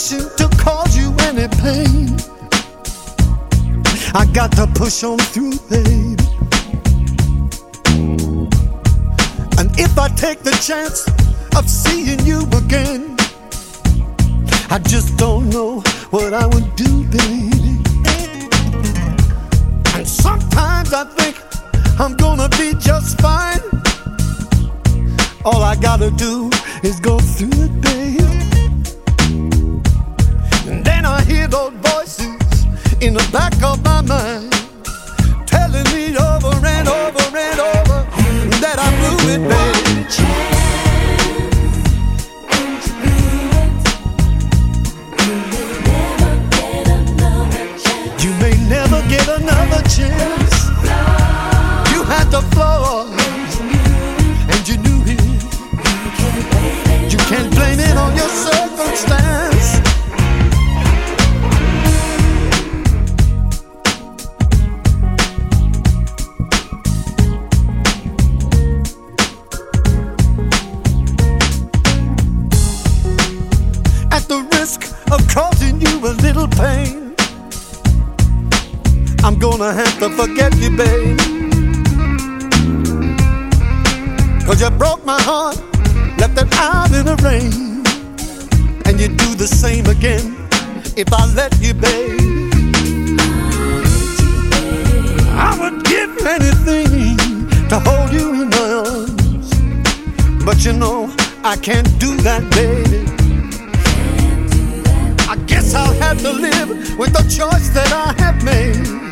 wishing to cause you any pain. I got to push on through, baby. And if I take the chance of seeing you again, I just don't know what I would do, baby. And sometimes I think I'm gonna be just fine. All I gotta do is go through it, baby. And then I hear those voices in the back of my mind telling me over and over and over that I blew it, baby. You may never get another chance. You had the floor, and you knew it. You can't blame it on your circumstance. At the risk of causing you a little pain, I'm gonna have to forget you, babe. 'Cause you broke my heart, left it out in the rain. And you'd do the same again if I let you, babe. I would give anything to hold you in my arms, but you know I can't do that, baby. I guess I'll have to live with the choice that I have made.